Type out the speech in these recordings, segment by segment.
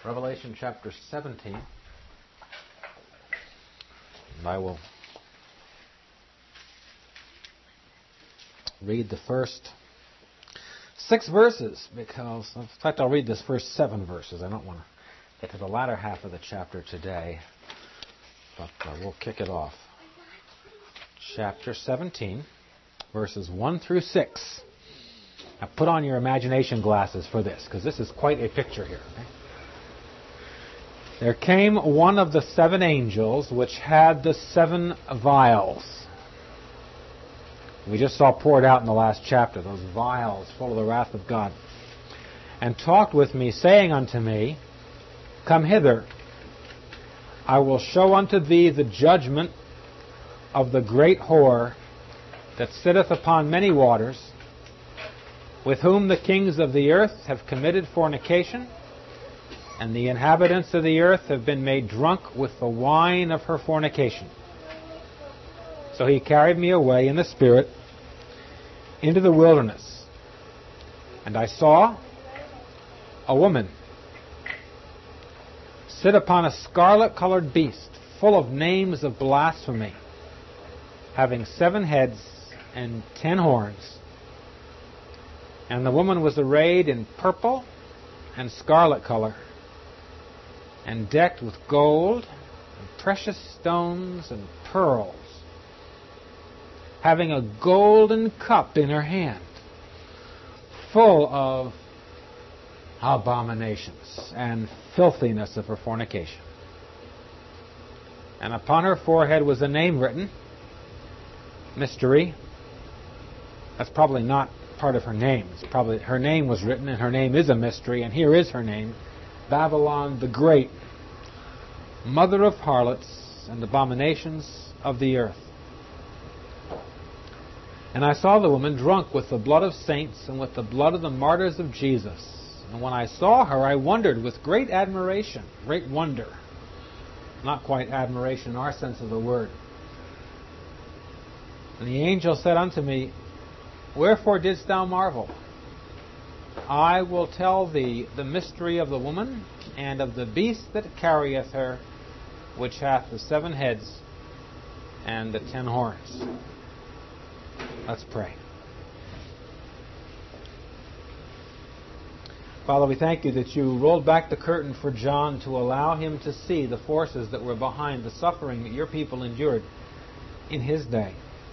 Revelation chapter 17. And I will read the first 6 verses, because, in fact, I'll read this first 7 verses. I don't want to get to the latter half of the chapter today, but we'll kick it off. Chapter 17, verses 1 through 6. Now put on your imagination glasses for this, because this is quite a picture here. Okay? There came one of the 7 angels which had the 7 vials. We just saw poured out in the last chapter, those vials full of the wrath of God. And talked with me, saying unto me, Come hither, I will show unto thee the judgment of the great whore that sitteth upon many waters, with whom the kings of the earth have committed fornication, and the inhabitants of the earth have been made drunk with the wine of her fornication. So he carried me away in the Spirit into the wilderness, and I saw a woman sit upon a scarlet-colored beast, full of names of blasphemy, having 7 heads and 10 horns. And the woman was arrayed in purple and scarlet color, and decked with gold and precious stones and pearls, having a golden cup in her hand, full of abominations and filthiness of her fornication. And upon her forehead was a name written, Mystery. That's probably not part of her name. It's probably her name was written, and her name is a mystery, and here is her name, Babylon the Great, mother of harlots and abominations of the earth. And I saw the woman drunk with the blood of saints and with the blood of the martyrs of Jesus. And when I saw her, I wondered with great admiration, great wonder. Not quite admiration in our sense of the word. And the angel said unto me, Wherefore didst thou marvel? I will tell thee the mystery of the woman and of the beast that carrieth her, which hath the 7 heads and the 10 horns. Let's pray. Father, we thank you that you rolled back the curtain for John to allow him to see the forces that were behind the suffering that your people endured in his day.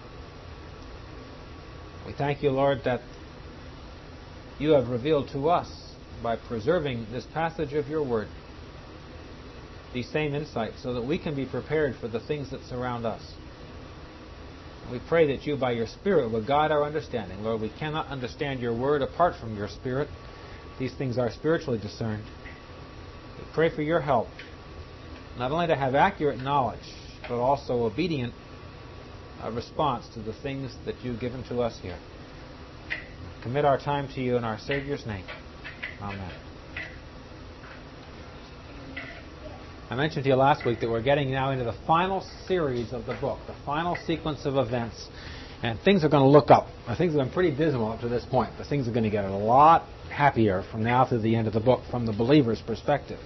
We thank you, Lord, that you have revealed to us, by preserving this passage of your word, these same insights, so that we can be prepared for the things that surround us. We pray that you, by your Spirit, will guide our understanding. Lord, we cannot understand your word apart from your Spirit. These things are spiritually discerned. We pray for your help, not only to have accurate knowledge, but also obedient response to the things that you've given to us here. Commit our time to you in our Savior's name. Amen. I mentioned to you last week that we're getting now into the final series of the book, the final sequence of events, and things are going to look up. Things have been pretty dismal up to this point, but things are going to get a lot happier from now to the end of the book from the believer's perspective.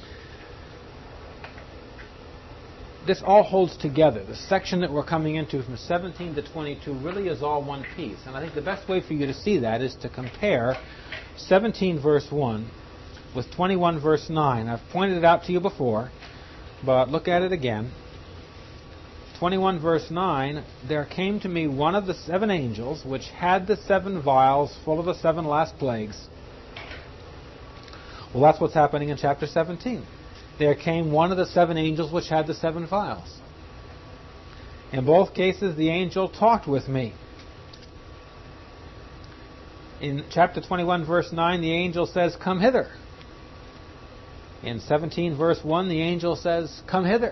This all holds together. The section that we're coming into from 17 to 22 really is all one piece. And I think the best way for you to see that is to compare 17 verse 1 with 21 verse 9. I've pointed it out to you before, but look at it again. 21 verse 9, There came to me one of the 7 angels, which had the 7 vials full of the 7 last plagues. Well, that's what's happening in chapter 17. There came one of the 7 angels which had the 7 vials. In both cases, the angel talked with me. In chapter 21, verse 9, the angel says, Come hither. In 17, verse 1, the angel says, Come hither.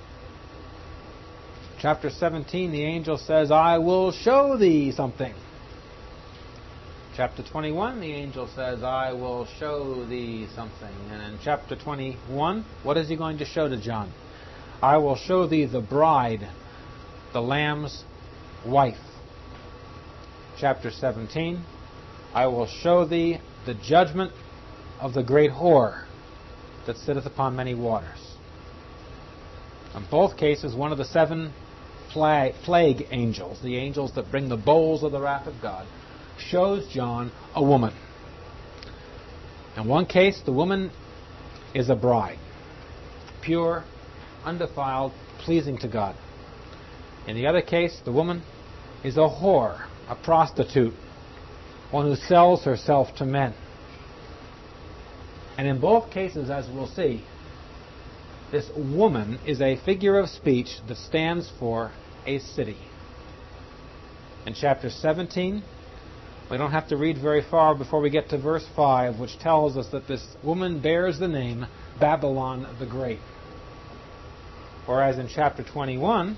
Chapter 17, the angel says, I will show thee something. Chapter 21, the angel says, I will show thee something. And in chapter 21, what is he going to show to John? I will show thee the bride, the Lamb's wife. Chapter 17, I will show thee the judgment of the great whore. that sitteth upon many waters. In both cases, one of the 7 plague angels, the angels that bring the bowls of the wrath of God, shows John a woman. In one case, the woman is a bride, pure, undefiled, pleasing to God. In the other case, the woman is a whore, a prostitute, one who sells herself to men. And in both cases, as we'll see, this woman is a figure of speech that stands for a city. In chapter 17, we don't have to read very far before we get to verse 5, which tells us that this woman bears the name Babylon the Great. Whereas in chapter 21,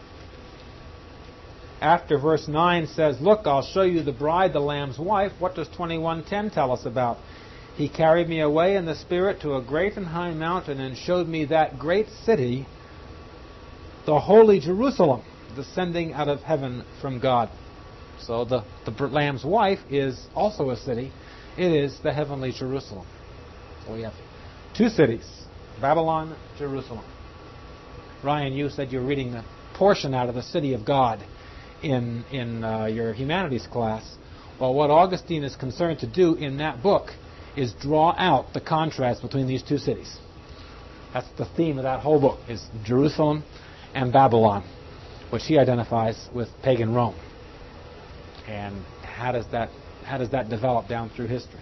after verse 9 says, "Look, I'll show you the bride, the Lamb's wife," what does 21:10 tell us about? "He carried me away in the Spirit to a great and high mountain and showed me that great city, the holy Jerusalem, descending out of heaven from God." So the Lamb's wife is also a city. It is the heavenly Jerusalem. So we have 2 cities, Babylon, Jerusalem. Ryan, you said you're reading the portion out of the city of God in your humanities class. Well, what Augustine is concerned to do in that book is draw out the contrast between these 2 cities. That's the theme of that whole book, is Jerusalem and Babylon, which he identifies with pagan Rome. And how does that develop down through history?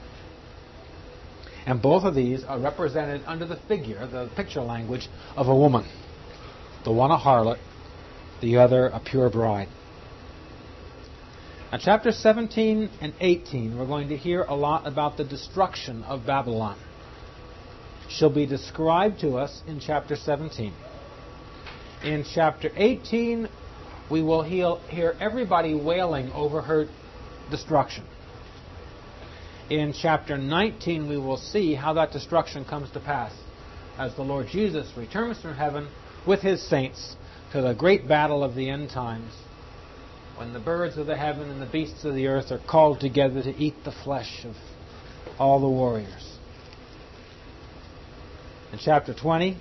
And both of these are represented under the figure, the picture language, of a woman. The one a harlot, the other a pure bride. Now, chapter 17 and 18, we're going to hear a lot about the destruction of Babylon. She'll be described to us in chapter 17. In chapter 18, we will hear everybody wailing over her destruction. In chapter 19, we will see how that destruction comes to pass as the Lord Jesus returns from heaven with his saints to the great battle of the end times, when the birds of the heaven and the beasts of the earth are called together to eat the flesh of all the warriors. In chapter 20,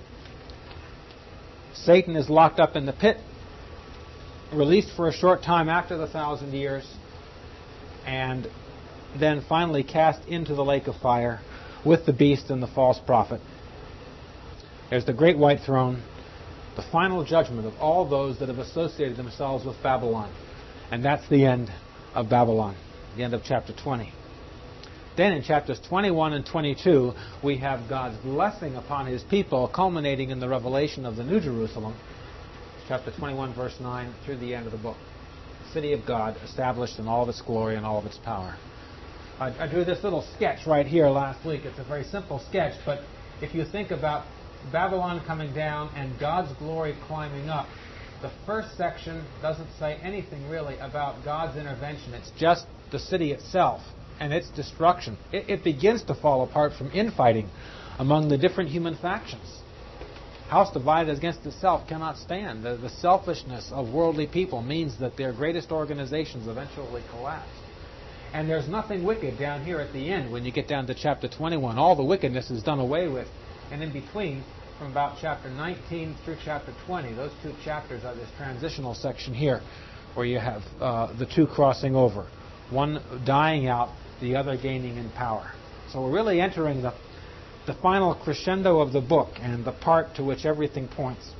Satan is locked up in the pit, released for a short time after the 1,000 years, and then finally cast into the lake of fire with the beast and the false prophet. There's the great white throne, the final judgment of all those that have associated themselves with Babylon. And that's the end of Babylon, the end of chapter 20. Then in chapters 21 and 22, we have God's blessing upon his people, culminating in the revelation of the New Jerusalem, chapter 21, verse 9, through the end of the book. The city of God, established in all of its glory and all of its power. I drew this little sketch right here last week. It's a very simple sketch, but if you think about Babylon coming down and God's glory climbing up, the first section doesn't say anything really about God's intervention. It's just the city itself and its destruction. It begins to fall apart from infighting among the different human factions. House divided against itself cannot stand. The selfishness of worldly people means that their greatest organizations eventually collapse. And there's nothing wicked down here at the end when you get down to chapter 21. All the wickedness is done away with. And in between, from about chapter 19 through chapter 20, those 2 chapters are this transitional section here, where you have the 2 crossing over. One dying out, the other gaining in power. So we're really entering the final crescendo of the book and the part to which everything points.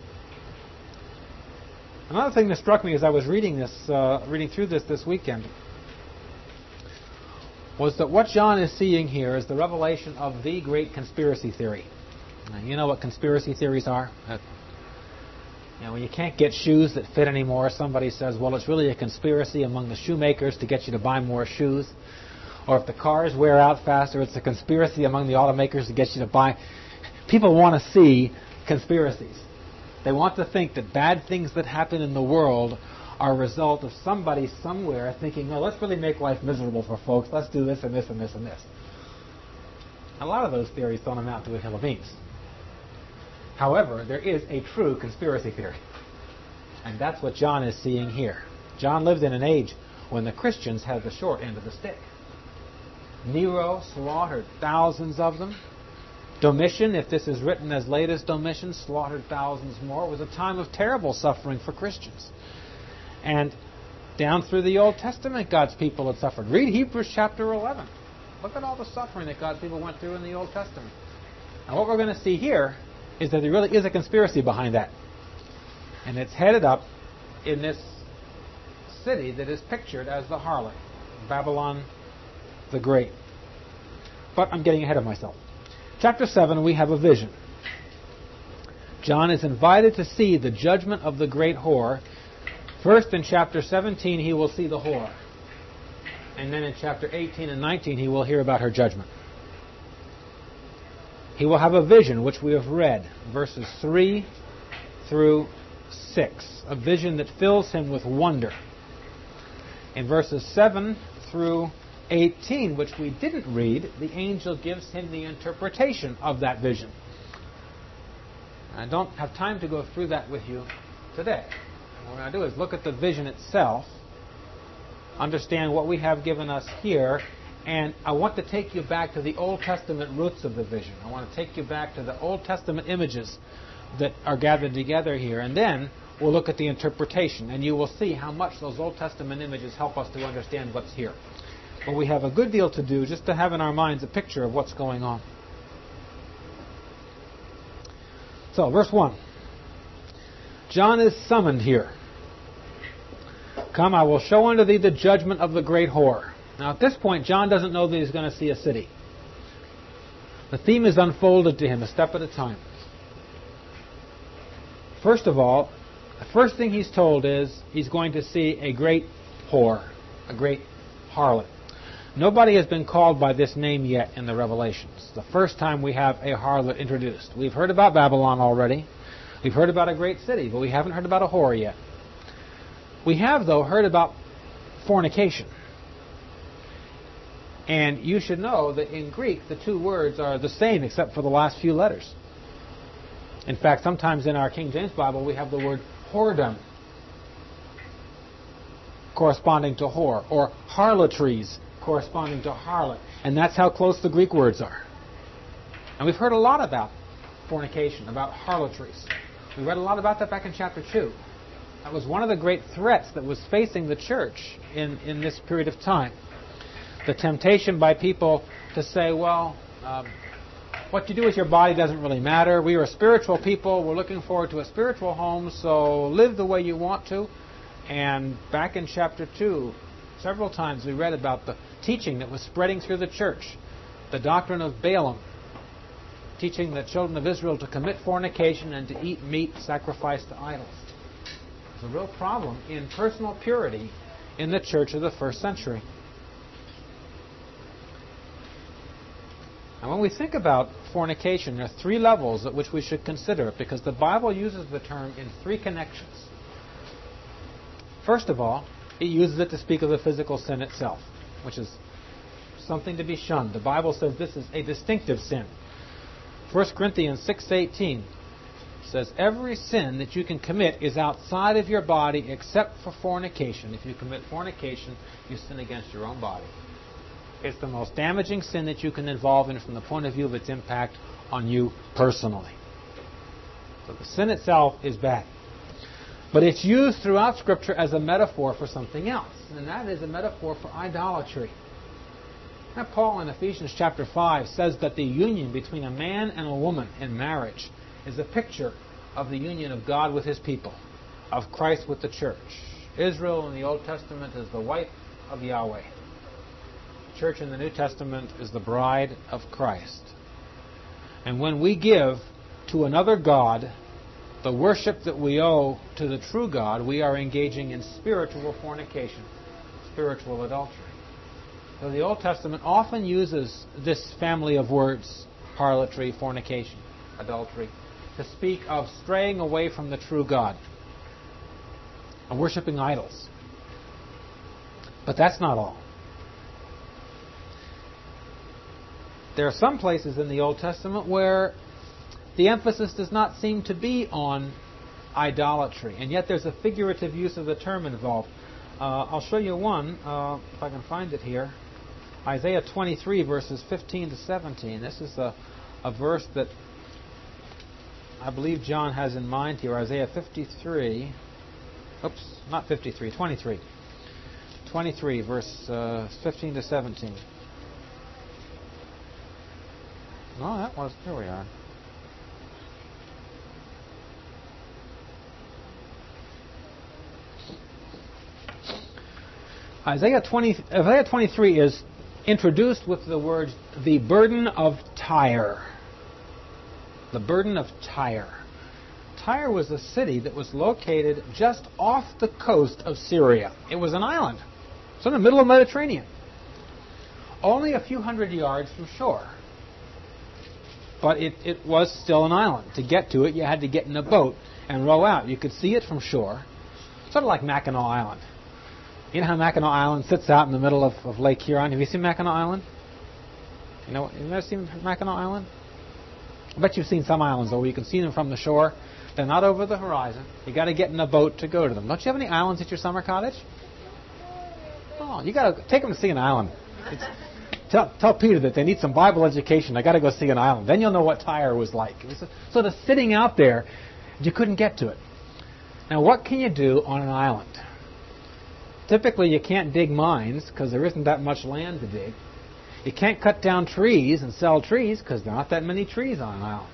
Another thing that struck me as I was reading through this weekend, was that what John is seeing here is the revelation of the great conspiracy theory. Now, you know what conspiracy theories are? When you can't get shoes that fit anymore, somebody says, well, it's really a conspiracy among the shoemakers to get you to buy more shoes. Or if the cars wear out faster, it's a conspiracy among the automakers to get you to buy. People want to see conspiracies. They want to think that bad things that happen in the world are a result of somebody somewhere thinking, well, let's really make life miserable for folks. Let's do this and this and this and this. A lot of those theories don't amount to a hill of beans. However, there is a true conspiracy theory. And that's what John is seeing here. John lived in an age when the Christians had the short end of the stick. Nero slaughtered thousands of them. Domitian, if this is written as late as Domitian, slaughtered thousands more. It was a time of terrible suffering for Christians. And down through the Old Testament, God's people had suffered. Read Hebrews chapter 11. Look at all the suffering that God's people went through in the Old Testament. And what we're going to see here is that there really is a conspiracy behind that. And it's headed up in this city that is pictured as the harlot, Babylon the Great. But I'm getting ahead of myself. Chapter 7, we have a vision. John is invited to see the judgment of the great whore. First, in chapter 17, he will see the whore. And then in chapter 18 and 19, he will hear about her judgment. He will have a vision, which we have read, verses 3 through 6. A vision that fills him with wonder. In verses 7 through 18, which we didn't read, the angel gives him the interpretation of that vision. I don't have time to go through that with you today. What we're going to do is look at the vision itself, understand what we have given us here, and I want to take you back to the Old Testament roots of the vision. I want to take you back to the Old Testament images that are gathered together here, and then we'll look at the interpretation, and you will see how much those Old Testament images help us to understand what's here. But we have a good deal to do just to have in our minds a picture of what's going on. So, verse 1. John is summoned here. Come, I will show unto thee the judgment of the great whore. Now, at this point, John doesn't know that he's going to see a city. The theme is unfolded to him a step at a time. First of all, the first thing he's told is he's going to see a great whore, a great harlot. Nobody has been called by this name yet in the Revelations. The first time we have a harlot introduced. We've heard about Babylon already. We've heard about a great city, but we haven't heard about a whore yet. We have, though, heard about fornication. And you should know that in Greek, the two words are the same except for the last few letters. In fact, sometimes in our King James Bible, we have the word whoredom corresponding to whore, or harlotries corresponding to harlot. And that's how close the Greek words are. And we've heard a lot about fornication, about harlotries. We read a lot about that back in chapter 2. That was one of the great threats that was facing the church in this period of time. The temptation by people to say, well, what you do with your body doesn't really matter. We are spiritual people. We're looking forward to a spiritual home, so live the way you want to. And back in chapter 2, several times we read about the teaching that was spreading through the church. The doctrine of Balaam, teaching the children of Israel to commit fornication and to eat meat sacrificed to idols. There's a real problem in personal purity in the church of the first century. And when we think about fornication, there are three levels at which we should consider it, because the Bible uses the term in three connections. First of all, it uses it to speak of the physical sin itself, which is something to be shunned. The Bible says this is a distinctive sin. 1 Corinthians 6:18 says, every sin that you can commit is outside of your body except for fornication. If you commit fornication, you sin against your own body. It's the most damaging sin that you can involve in from the point of view of its impact on you personally. So the sin itself is bad. But it's used throughout Scripture as a metaphor for something else, and that is a metaphor for idolatry. Now, Paul in Ephesians chapter 5 says that the union between a man and a woman in marriage is a picture of the union of God with His people, of Christ with the church. Israel in the Old Testament is the wife of Yahweh. The church in the New Testament is the bride of Christ. And when we give to another God the worship that we owe to the true God, we are engaging in spiritual fornication, spiritual adultery. So the Old Testament often uses this family of words, harlotry, fornication, adultery, to speak of straying away from the true God and worshiping idols. But that's not all. There are some places in the Old Testament where the emphasis does not seem to be on idolatry, and yet there's a figurative use of the term involved. I'll show you one, if I can find it here. Isaiah 23, verses 15 to 17. This is a a verse that I believe John has in mind here, Isaiah 53. Oops, not 53, 23. 23, verse 15 to 17. No, that was, here we are. Isaiah 23 is introduced with the words, the burden of Tyre. The burden of Tyre. Tyre was a city that was located just off the coast of Syria. It was an island. It's in the middle of the Mediterranean. Only a few hundred yards from shore. But it was still an island. To get to it, you had to get in a boat and row out. You could see it from shore. Sort of like Mackinac Island. You know how Mackinac Island sits out in the middle of Lake Huron? Have you seen Mackinac Island? You've never seen Mackinac Island? I bet you've seen some islands, though, where you can see them from the shore. They're not over the horizon. You got to get in a boat to go to them. Don't you have any islands at your summer cottage? Oh, you got to take them to see an island. Tell Peter that they need some Bible education. I got to go see an island. Then you'll know what Tyre was like. It was sort of sitting out there. You couldn't get to it. Now, what can you do on an island? Typically, you can't dig mines because there isn't that much land to dig. You can't cut down trees and sell trees because there aren't that many trees on an island.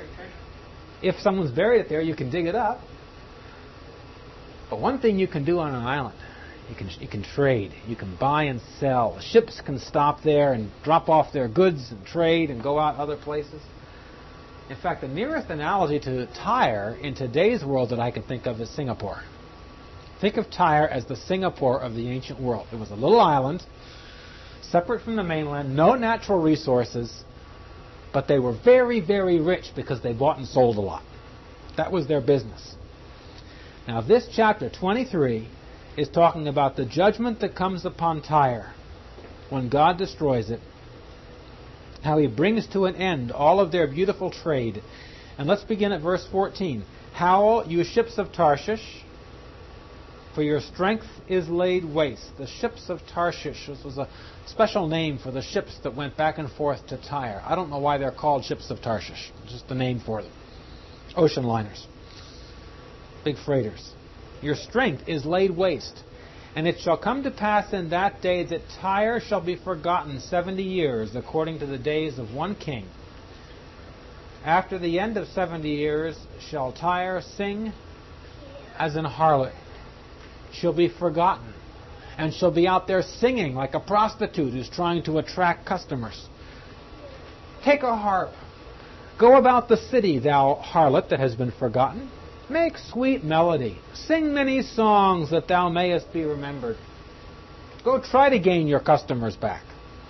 If someone's buried it there, you can dig it up. But one thing you can do on an island, you can trade. You can buy and sell. Ships can stop there and drop off their goods and trade and go out other places. In fact, the nearest analogy to Tyre in today's world that I can think of is Singapore. Think of Tyre as the Singapore of the ancient world. It was a little island, separate from the mainland, no natural resources, but they were very, very rich because they bought and sold a lot. That was their business. Now, this chapter 23 is talking about the judgment that comes upon Tyre when God destroys it, how he brings to an end all of their beautiful trade. And let's begin at verse 14. Howl, you ships of Tarshish, for your strength is laid waste. The ships of Tarshish, this was a special name for the ships that went back and forth to Tyre. I don't know why they're called ships of Tarshish. It's just the name for them. Ocean liners. Big freighters. Your strength is laid waste. And it shall come to pass in that day that Tyre shall be forgotten 70 years, according to the days of one king. After the end of 70 years shall Tyre sing as an harlot. She'll be forgotten. And she'll be out there singing like a prostitute who's trying to attract customers. Take a harp. Go about the city, thou harlot that has been forgotten. Make sweet melody. Sing many songs that thou mayest be remembered. Go try to gain your customers back.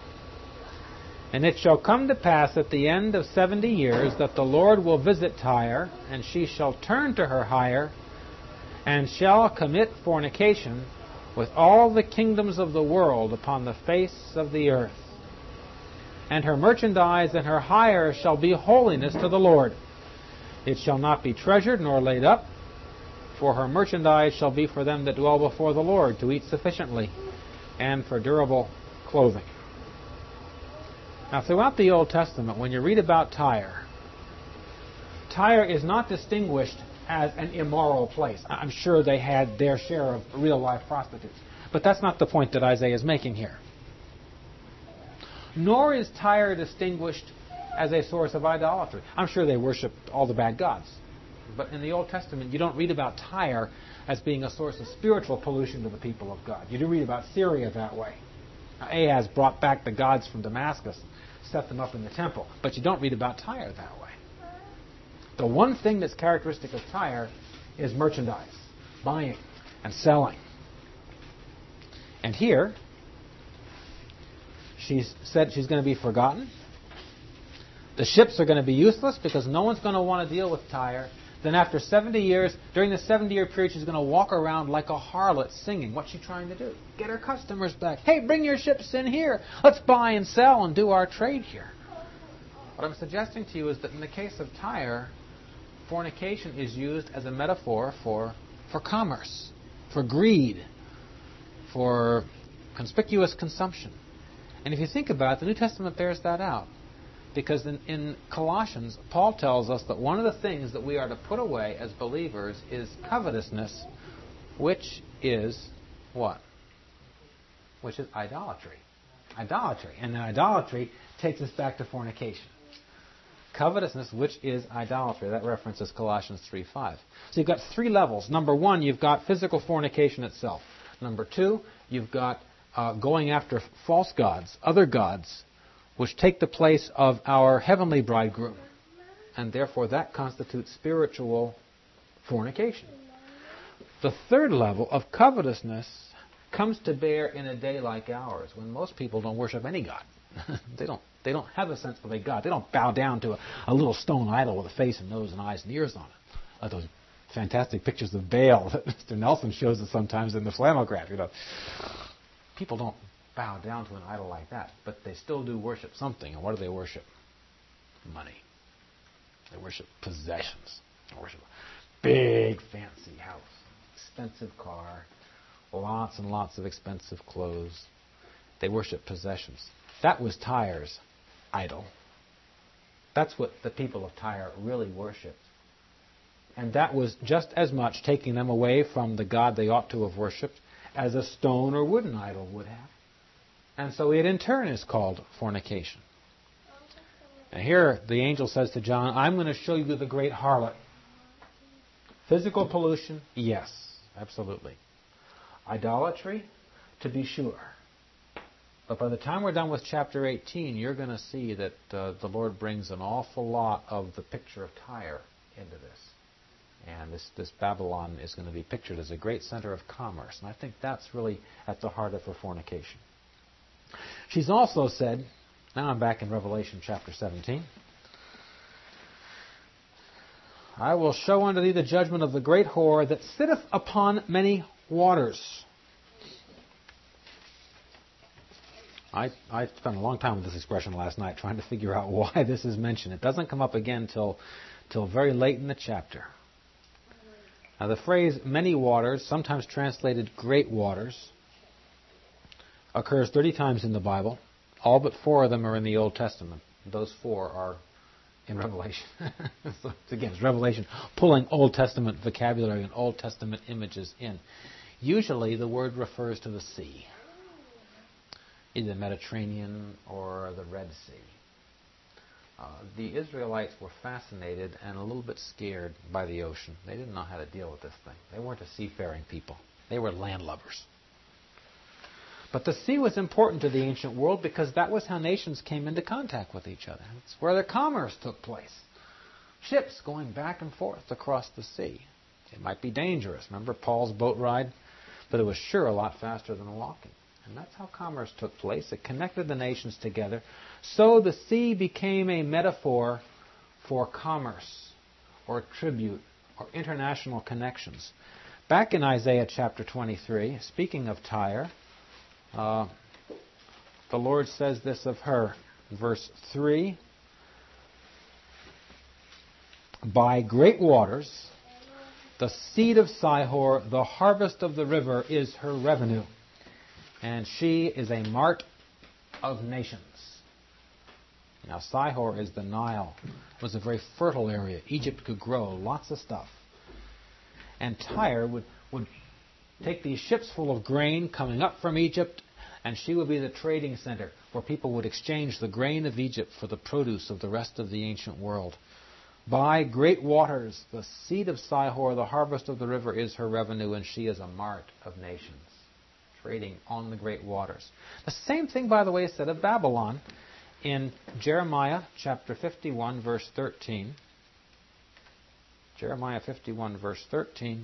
And it shall come to pass at the end of 70 years that the Lord will visit Tyre, and she shall turn to her hire, and shall commit fornication with all the kingdoms of the world upon the face of the earth. And her merchandise and her hire shall be holiness to the Lord. It shall not be treasured nor laid up, for her merchandise shall be for them that dwell before the Lord, to eat sufficiently, and for durable clothing. Now, throughout the Old Testament, when you read about Tyre, Tyre is not distinguished as an immoral place. I'm sure they had their share of real-life prostitutes. But that's not the point that Isaiah is making here. Nor is Tyre distinguished as a source of idolatry. I'm sure they worshipped all the bad gods. But in the Old Testament, you don't read about Tyre as being a source of spiritual pollution to the people of God. You do read about Syria that way. Now, Ahaz brought back the gods from Damascus, set them up in the temple. But you don't read about Tyre that way. The one thing that's characteristic of Tyre is merchandise, buying and selling. And here, she's said she's going to be forgotten. The ships are going to be useless because no one's going to want to deal with Tyre. Then after 70 years, during the 70-year period, she's going to walk around like a harlot singing. What's she trying to do? Get her customers back. Hey, bring your ships in here. Let's buy and sell and do our trade here. What I'm suggesting to you is that in the case of Tyre, fornication is used as a metaphor for commerce, for greed, for conspicuous consumption. And if you think about it, the New Testament bears that out. Because in Colossians, Paul tells us that one of the things that we are to put away as believers is covetousness, which is what? Which is idolatry. Idolatry. And then idolatry takes us back to fornication. Covetousness, which is idolatry. That references Colossians 3:5. So you've got three levels. Number one, you've got physical fornication itself. Number two, you've got going after false gods, other gods, which take the place of our heavenly bridegroom. And therefore that constitutes spiritual fornication. The third level of covetousness comes to bear in a day like ours, when most people don't worship any god. They don't have a sense of a god. They don't bow down to a little stone idol with a face and nose and eyes and ears on it. Like those fantastic pictures of Baal that Mr. Nelson shows us sometimes in the Flammograph. People don't bow down to an idol like that, but they still do worship something. And what do they worship? Money. They worship possessions. They worship a big fancy house, expensive car, lots and lots of expensive clothes. They worship possessions. That was Tyre's idol. That's what the people of Tyre really worshipped. And that was just as much taking them away from the God they ought to have worshipped as a stone or wooden idol would have. And so it in turn is called fornication. And here the angel says to John, I'm going to show you the great harlot. Physical pollution? Yes, absolutely. Idolatry? To be sure. But by the time we're done with chapter 18, you're going to see that the Lord brings an awful lot of the picture of Tyre into this. And this Babylon is going to be pictured as a great center of commerce. And I think that's really at the heart of her fornication. She's also said, now I'm back in Revelation chapter 17, I will show unto thee the judgment of the great whore that sitteth upon many waters. I spent a long time with this expression last night trying to figure out why this is mentioned. It doesn't come up again till very late in the chapter. Now the phrase many waters, sometimes translated great waters, occurs 30 times in the Bible. All but 4 of them are in the Old Testament. Those 4 are in Revelation. So again, it's Revelation pulling Old Testament vocabulary and Old Testament images in. Usually the word refers to the sea, either the Mediterranean or the Red Sea. The Israelites were fascinated and a little bit scared by the ocean. They didn't know how to deal with this thing. They weren't a seafaring people. They were landlubbers. But the sea was important to the ancient world because that was how nations came into contact with each other. It's where their commerce took place. Ships going back and forth across the sea. It might be dangerous. Remember Paul's boat ride? But it was sure a lot faster than walking. And that's how commerce took place. It connected the nations together. So the sea became a metaphor for commerce or tribute or international connections. Back in Isaiah chapter 23, speaking of Tyre, the Lord says this of her, verse 3, by great waters, the seed of Sihor, the harvest of the river, is her revenue. And she is a mart of nations. Now, Sihor is the Nile. It was a very fertile area. Egypt could grow lots of stuff. And Tyre would take these ships full of grain coming up from Egypt, and she would be the trading center where people would exchange the grain of Egypt for the produce of the rest of the ancient world. By great waters, the seed of Sihor, the harvest of the river, is her revenue, and she is a mart of nations, trading on the great waters. The same thing, by the way, is said of Babylon in Jeremiah chapter 51, verse 13. Jeremiah 51, verse 13.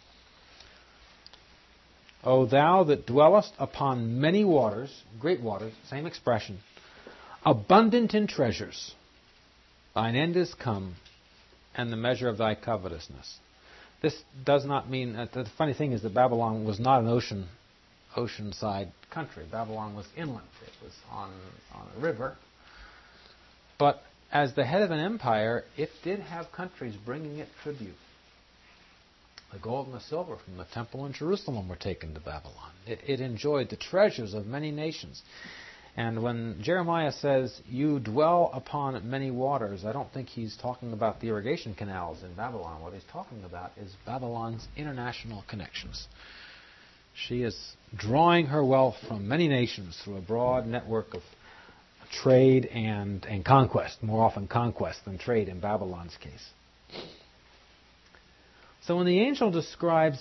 O thou that dwellest upon many waters, great waters, same expression, abundant in treasures, thine end is come, and the measure of thy covetousness. This does not mean, the funny thing is that Babylon was not an oceanside country. Babylon was inland. It was on a river. But as the head of an empire, it did have countries bringing it tribute. The gold and the silver from the temple in Jerusalem were taken to Babylon. It enjoyed the treasures of many nations. And when Jeremiah says, you dwell upon many waters, I don't think he's talking about the irrigation canals in Babylon. What he's talking about is Babylon's international connections. She is drawing her wealth from many nations through a broad network of trade and conquest, more often conquest than trade in Babylon's case. So when the angel describes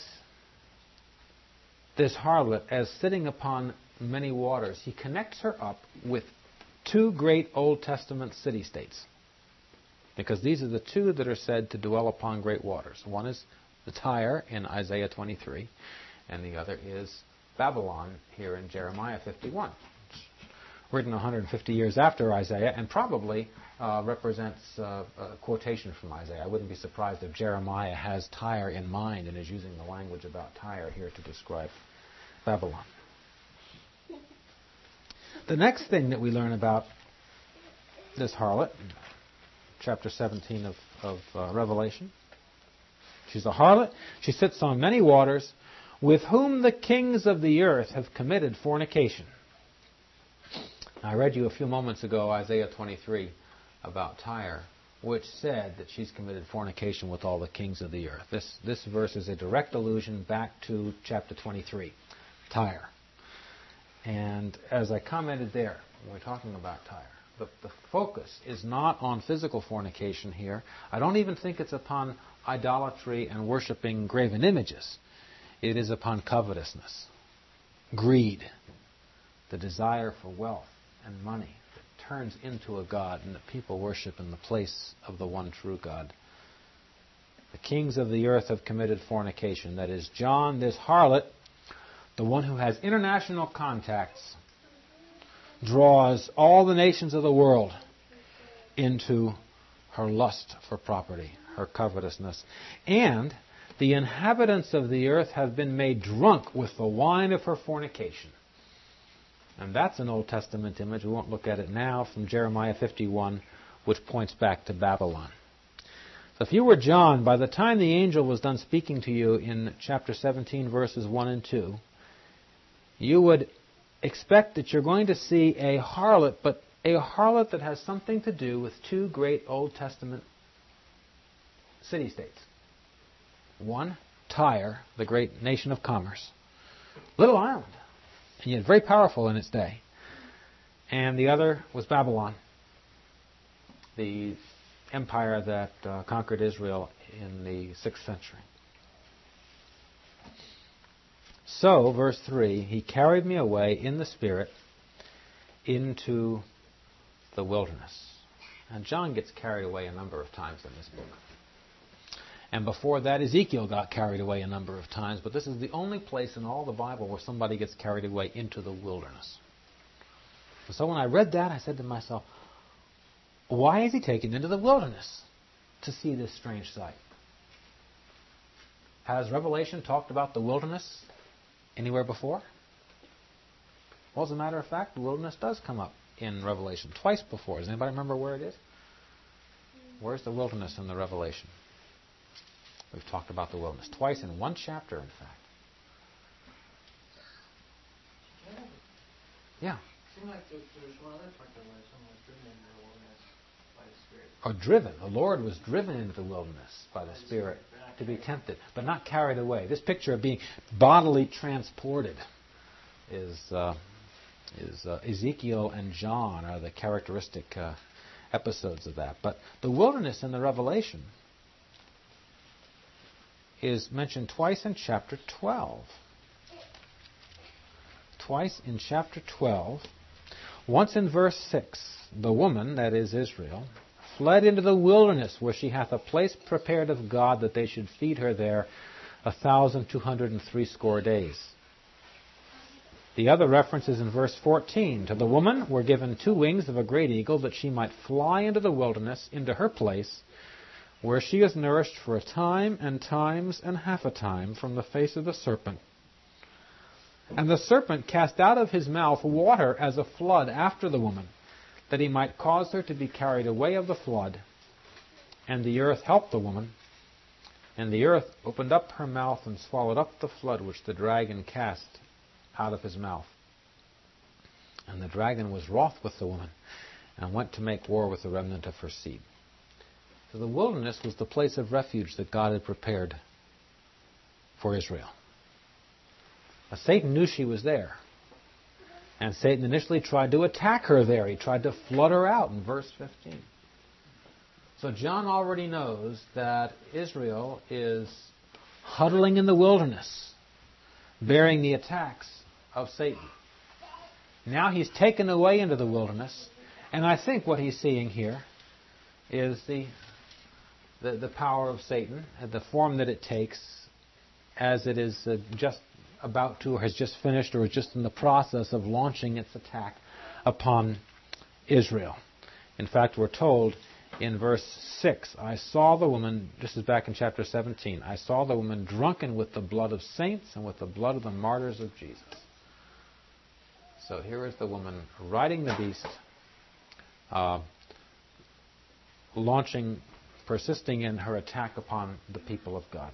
this harlot as sitting upon many waters, he connects her up with two great Old Testament city-states. Because these are the two that are said to dwell upon great waters. One is the Tyre in Isaiah 23, and the other is Babylon here in Jeremiah 51. It's written 150 years after Isaiah, and probably represents a quotation from Isaiah. I wouldn't be surprised if Jeremiah has Tyre in mind and is using the language about Tyre here to describe Babylon. The next thing that we learn about this harlot, chapter 17 of Revelation, she's a harlot. She sits on many waters, with whom the kings of the earth have committed fornication. Now, I read you a few moments ago Isaiah 23 about Tyre, which said that she's committed fornication with all the kings of the earth. This verse is a direct allusion back to chapter 23, Tyre. And as I commented there, when we're talking about Tyre, the focus is not on physical fornication here. I don't even think it's upon idolatry and worshiping graven images. It is upon covetousness, greed, the desire for wealth and money that turns into a god and that people worship in the place of the one true God. The kings of the earth have committed fornication. That is, John, this harlot, the one who has international contacts, draws all the nations of the world into her lust for property, her covetousness. And the inhabitants of the earth have been made drunk with the wine of her fornication. And that's an Old Testament image. We won't look at it now, from Jeremiah 51, which points back to Babylon. So if you were John, by the time the angel was done speaking to you in chapter 17, verses 1 and 2, you would expect that you're going to see a harlot, but a harlot that has something to do with two great Old Testament city-states. One, Tyre, the great nation of commerce. Little island, and yet very powerful in its day. And the other was Babylon, the empire that conquered Israel in the 6th century. So, verse 3, he carried me away in the Spirit into the wilderness. And John gets carried away a number of times in this book. And before that, Ezekiel got carried away a number of times, but this is the only place in all the Bible where somebody gets carried away into the wilderness. And so when I read that, I said to myself, why is he taken into the wilderness to see this strange sight? Has Revelation talked about the wilderness anywhere before? Well, as a matter of fact, the wilderness does come up in Revelation twice before. Does anybody remember where it is? Where's the wilderness in the Revelation? We've talked about the wilderness twice in one chapter, in fact. Yeah. It seemed like there was one other part where someone was driven into the wilderness by the Spirit. Or driven. The Lord was driven into the wilderness by the Spirit to be tempted, but not carried away. This picture of being bodily transported is Ezekiel and John are the characteristic episodes of that. But the wilderness in the Revelation is mentioned twice in chapter 12. Twice in chapter 12. Once in verse 6, the woman, that is Israel, fled into the wilderness, where she hath a place prepared of God, that they should feed her there 1,260 days. The other reference is in verse 14. To the woman were given 2 wings of a great eagle, that she might fly into the wilderness, into her place, where she is nourished for a time and times and half a time from the face of the serpent. And the serpent cast out of his mouth water as a flood after the woman, that he might cause her to be carried away of the flood. And the earth helped the woman, and the earth opened up her mouth and swallowed up the flood which the dragon cast out of his mouth. And the dragon was wroth with the woman and went to make war with the remnant of her seed. So the wilderness was the place of refuge that God had prepared for Israel. Now, Satan knew she was there. And Satan initially tried to attack her there. He tried to flood her out in verse 15. So John already knows that Israel is huddling in the wilderness, bearing the attacks of Satan. Now he's taken away into the wilderness, and I think what he's seeing here is the power of Satan, the form that it takes as it is just about to, or has just finished, or is just in the process of launching its attack upon Israel. In fact, we're told in verse 6, I saw the woman, this is back in chapter 17, I saw the woman drunken with the blood of saints and with the blood of the martyrs of Jesus. So here is the woman riding the beast, persisting in her attack upon the people of God.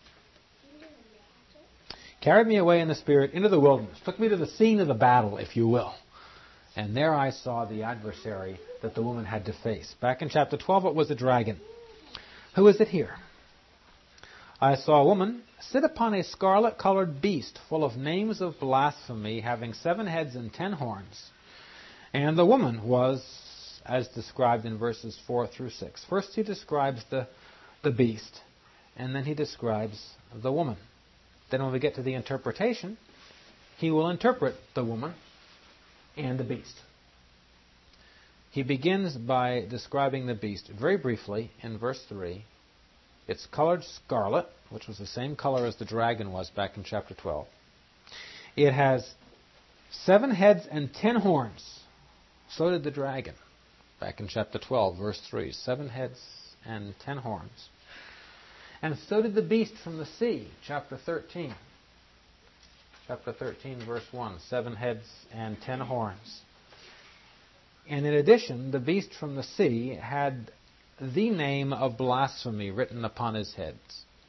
Carried me away in the Spirit into the wilderness, took me to the scene of the battle, if you will. And there I saw the adversary that the woman had to face. Back in chapter 12, it was a dragon. Who is it here? I saw a woman sit upon a scarlet-colored beast full of names of blasphemy, having 7 heads and 10 horns. And the woman was, as described in verses 4 through 6. First he describes the beast, and then he describes the woman. Then when we get to the interpretation, he will interpret the woman and the beast. He begins by describing the beast very briefly in verse 3. It's colored scarlet, which was the same color as the dragon was back in chapter 12. It has 7 heads and 10 horns. So did the dragon back in chapter 12, verse 3. 7 heads and 10 horns. And so did the beast from the sea, chapter 13. Chapter 13, verse 1. 7 heads and 10 horns. And in addition, the beast from the sea had the name of blasphemy written upon his heads.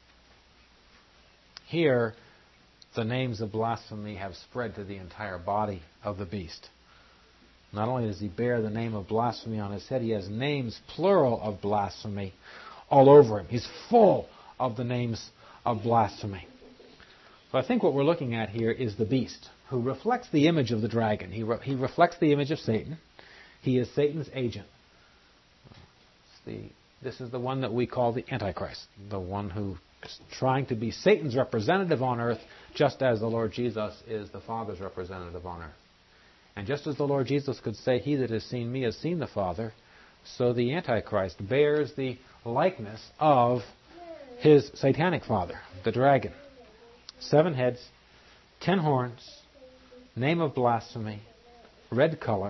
Here, the names of blasphemy have spread to the entire body of the beast. Not only does he bear the name of blasphemy on his head, he has names, plural, of blasphemy all over him. He's full of the names of blasphemy. So I think what we're looking at here is the beast, who reflects the image of the dragon. He reflects the image of Satan. He is Satan's agent. This is the one that we call the Antichrist, the one who is trying to be Satan's representative on earth, just as the Lord Jesus is the Father's representative on earth. And just as the Lord Jesus could say, he that has seen me has seen the Father, so the Antichrist bears the likeness of his satanic father, the dragon. 7 heads, 10 horns, name of blasphemy, red color,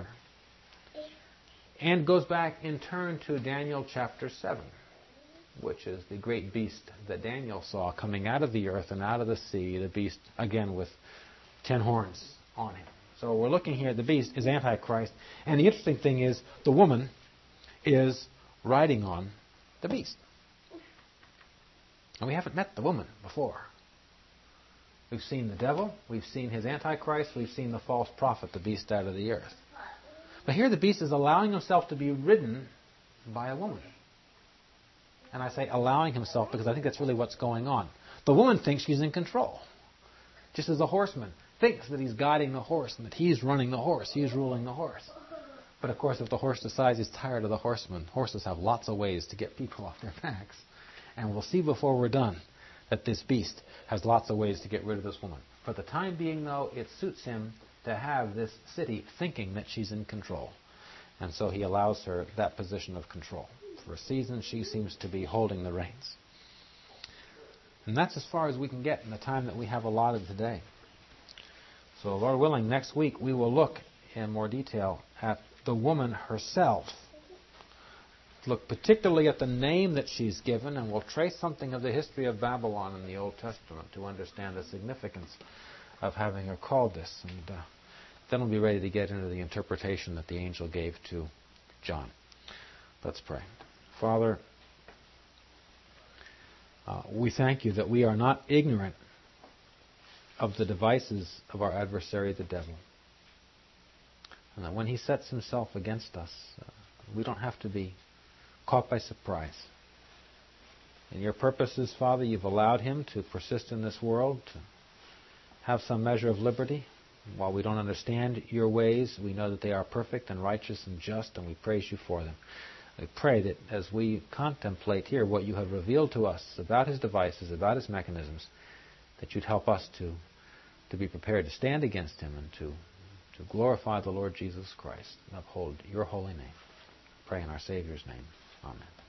and goes back in turn to Daniel chapter 7, which is the great beast that Daniel saw coming out of the earth and out of the sea, the beast, again, with 10 horns on him. So we're looking here, the beast is Antichrist, and the interesting thing is the woman is riding on the beast. And we haven't met the woman before. We've seen the devil, we've seen his Antichrist, we've seen the false prophet, the beast out of the earth. But here the beast is allowing himself to be ridden by a woman. And I say allowing himself because I think that's really what's going on. The woman thinks she's in control. Just as a horseman thinks that he's guiding the horse and that he's running the horse, he's ruling the horse. But of course, if the horse decides he's tired of the horseman, horses have lots of ways to get people off their backs. And we'll see before we're done that this beast has lots of ways to get rid of this woman. For the time being, though, it suits him to have this city thinking that she's in control. And so he allows her that position of control. For a season, she seems to be holding the reins. And that's as far as we can get in the time that we have allotted today. So, Lord willing, next week we will look in more detail at the woman herself. Look particularly at the name that she's given, and we'll trace something of the history of Babylon in the Old Testament to understand the significance of having her called this. And then we'll be ready to get into the interpretation that the angel gave to John. Let's pray. Father, we thank you that we are not ignorant of the devices of our adversary, the devil. And that when He sets Himself against us, we don't have to be caught by surprise. In Your purposes, Father, You've allowed Him to persist in this world, to have some measure of liberty. While we don't understand Your ways, we know that they are perfect and righteous and just, and we praise You for them. I pray that as we contemplate here what You have revealed to us about His devices, about His mechanisms, that You'd help us to be prepared to stand against Him and to glorify the Lord Jesus Christ and uphold Your holy name. I pray in our Savior's name. Amen.